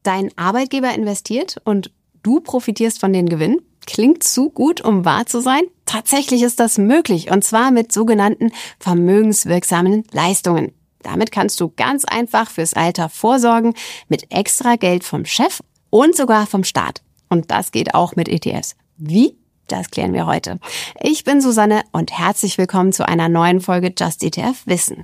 Dein Arbeitgeber investiert und du profitierst von den Gewinnen? Klingt zu gut, um wahr zu sein? Tatsächlich ist das möglich, und zwar mit sogenannten vermögenswirksamen Leistungen. Damit kannst du ganz einfach fürs Alter vorsorgen, mit extra Geld vom Chef und sogar vom Staat. Und das geht auch mit ETFs. Wie? Das klären wir heute. Ich bin Susanne und herzlich willkommen zu einer neuen Folge Just ETF Wissen.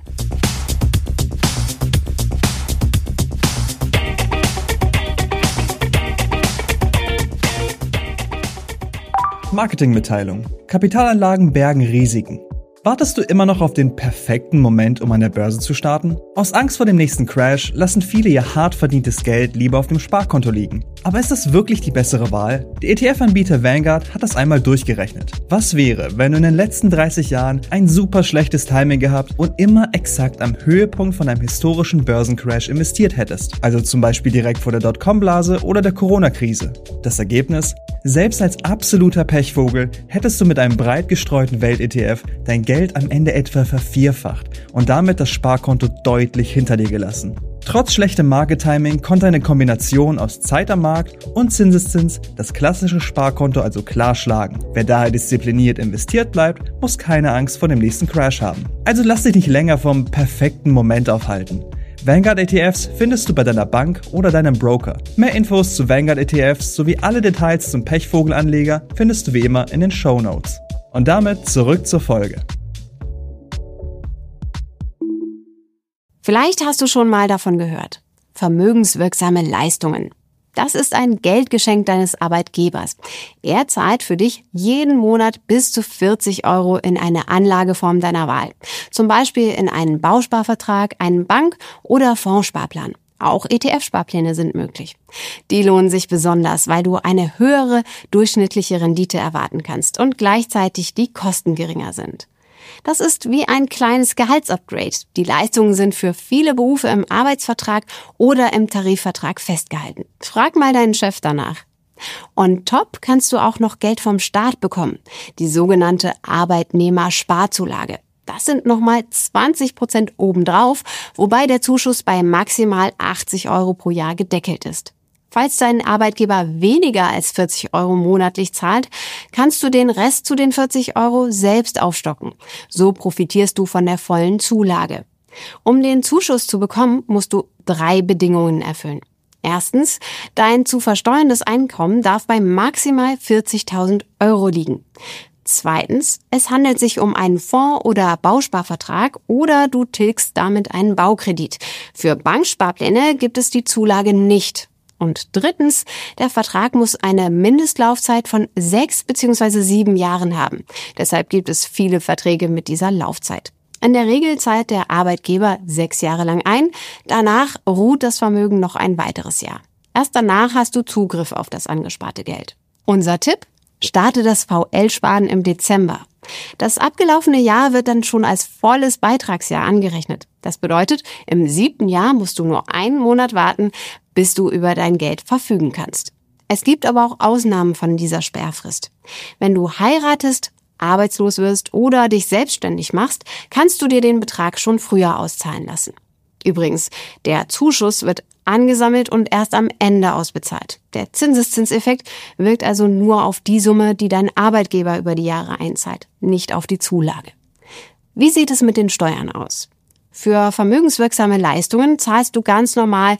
Marketingmitteilung. Kapitalanlagen bergen Risiken. Wartest du immer noch auf den perfekten Moment, um an der Börse zu starten? Aus Angst vor dem nächsten Crash lassen viele ihr hart verdientes Geld lieber auf dem Sparkonto liegen. Aber ist das wirklich die bessere Wahl? Der ETF-Anbieter Vanguard hat das einmal durchgerechnet. Was wäre, wenn du in den letzten 30 Jahren ein super schlechtes Timing gehabt und immer exakt am Höhepunkt von einem historischen Börsencrash investiert hättest? Also zum Beispiel direkt vor der Dotcom-Blase oder der Corona-Krise. Das Ergebnis? Selbst als absoluter Pechvogel hättest du mit einem breit gestreuten Welt-ETF dein Geld am Ende etwa vervierfacht und damit das Sparkonto deutlich hinter dir gelassen. Trotz schlechtem Market-Timing konnte eine Kombination aus Zeit am Markt und Zinseszins das klassische Sparkonto also klar schlagen. Wer daher diszipliniert investiert bleibt, muss keine Angst vor dem nächsten Crash haben. Also lass dich nicht länger vom perfekten Moment aufhalten. Vanguard ETFs findest du bei deiner Bank oder deinem Broker. Mehr Infos zu Vanguard ETFs sowie alle Details zum Pechvogelanleger findest du wie immer in den Shownotes. Und damit zurück zur Folge. Vielleicht hast du schon mal davon gehört. Vermögenswirksame Leistungen. Das ist ein Geldgeschenk deines Arbeitgebers. Er zahlt für dich jeden Monat bis zu 40 € in eine Anlageform deiner Wahl. Zum Beispiel in einen Bausparvertrag, einen Bank- oder Fondssparplan. Auch ETF-Sparpläne sind möglich. Die lohnen sich besonders, weil du eine höhere durchschnittliche Rendite erwarten kannst und gleichzeitig die Kosten geringer sind. Das ist wie ein kleines Gehaltsupgrade. Die Leistungen sind für viele Berufe im Arbeitsvertrag oder im Tarifvertrag festgehalten. Frag mal deinen Chef danach. On top kannst du auch noch Geld vom Staat bekommen, die sogenannte Arbeitnehmersparzulage. Das sind nochmal 20% obendrauf, wobei der Zuschuss bei maximal 80 € pro Jahr gedeckelt ist. Falls dein Arbeitgeber weniger als 40 € monatlich zahlt, kannst du den Rest zu den 40 € selbst aufstocken. So profitierst du von der vollen Zulage. Um den Zuschuss zu bekommen, musst du 3 Bedingungen erfüllen. Erstens, dein zu versteuerndes Einkommen darf bei maximal 40.000 € liegen. Zweitens, es handelt sich um einen Fonds- oder Bausparvertrag oder du tilgst damit einen Baukredit. Für Banksparpläne gibt es die Zulage nicht. Und drittens, der Vertrag muss eine Mindestlaufzeit von 6 bzw. 7 Jahren haben. Deshalb gibt es viele Verträge mit dieser Laufzeit. In der Regel zahlt der Arbeitgeber 6 Jahre lang ein. Danach ruht das Vermögen noch ein weiteres Jahr. Erst danach hast du Zugriff auf das angesparte Geld. Unser Tipp? Starte das VL-Sparen im Dezember. Das abgelaufene Jahr wird dann schon als volles Beitragsjahr angerechnet. Das bedeutet, im 7. Jahr musst du nur einen Monat warten, bis du über dein Geld verfügen kannst. Es gibt aber auch Ausnahmen von dieser Sperrfrist. Wenn du heiratest, arbeitslos wirst oder dich selbstständig machst, kannst du dir den Betrag schon früher auszahlen lassen. Übrigens, der Zuschuss wird angesammelt und erst am Ende ausbezahlt. Der Zinseszinseffekt wirkt also nur auf die Summe, die dein Arbeitgeber über die Jahre einzahlt, nicht auf die Zulage. Wie sieht es mit den Steuern aus? Für vermögenswirksame Leistungen zahlst du ganz normal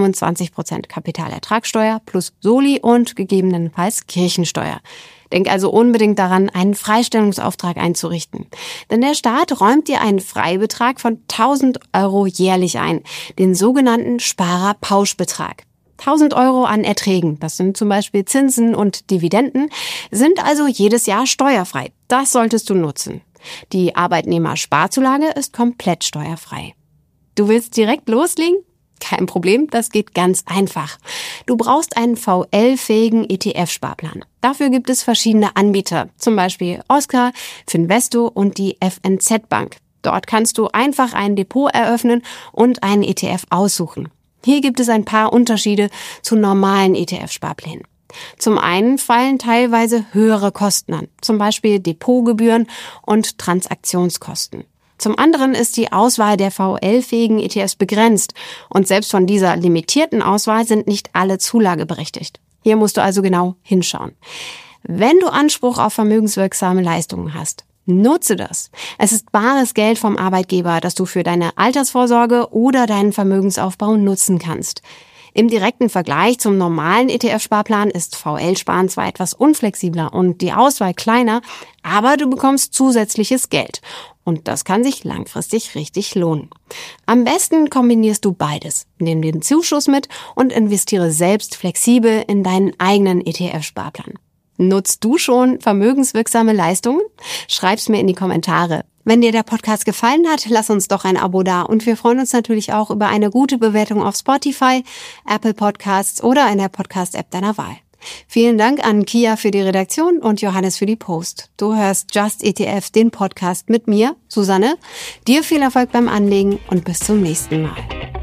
25% Kapitalertragssteuer plus Soli und gegebenenfalls Kirchensteuer. Denk also unbedingt daran, einen Freistellungsauftrag einzurichten. Denn der Staat räumt dir einen Freibetrag von 1.000 € jährlich ein, den sogenannten Sparerpauschbetrag. 1.000 € an Erträgen, das sind zum Beispiel Zinsen und Dividenden, sind also jedes Jahr steuerfrei. Das solltest du nutzen. Die Arbeitnehmersparzulage ist komplett steuerfrei. Du willst direkt loslegen? Kein Problem, das geht ganz einfach. Du brauchst einen VL-fähigen ETF-Sparplan. Dafür gibt es verschiedene Anbieter, zum Beispiel Oscar, Finvesto und die FNZ Bank. Dort kannst du einfach ein Depot eröffnen und einen ETF aussuchen. Hier gibt es ein paar Unterschiede zu normalen ETF-Sparplänen. Zum einen fallen teilweise höhere Kosten an, zum Beispiel Depotgebühren und Transaktionskosten. Zum anderen ist die Auswahl der VL-fähigen ETFs begrenzt und selbst von dieser limitierten Auswahl sind nicht alle zulageberechtigt. Hier musst du also genau hinschauen. Wenn du Anspruch auf vermögenswirksame Leistungen hast, nutze das. Es ist bares Geld vom Arbeitgeber, das du für deine Altersvorsorge oder deinen Vermögensaufbau nutzen kannst. Im direkten Vergleich zum normalen ETF-Sparplan ist VL-Sparen zwar etwas unflexibler und die Auswahl kleiner, aber du bekommst zusätzliches Geld. Und das kann sich langfristig richtig lohnen. Am besten kombinierst du beides. Nimm den Zuschuss mit und investiere selbst flexibel in deinen eigenen ETF-Sparplan. Nutzt du schon vermögenswirksame Leistungen? Schreib's mir in die Kommentare. Wenn dir der Podcast gefallen hat, lass uns doch ein Abo da und wir freuen uns natürlich auch über eine gute Bewertung auf Spotify, Apple Podcasts oder in der Podcast-App deiner Wahl. Vielen Dank an Kia für die Redaktion und Johannes für die Post. Du hörst Just ETF, den Podcast mit mir, Susanne. Dir viel Erfolg beim Anlegen und bis zum nächsten Mal.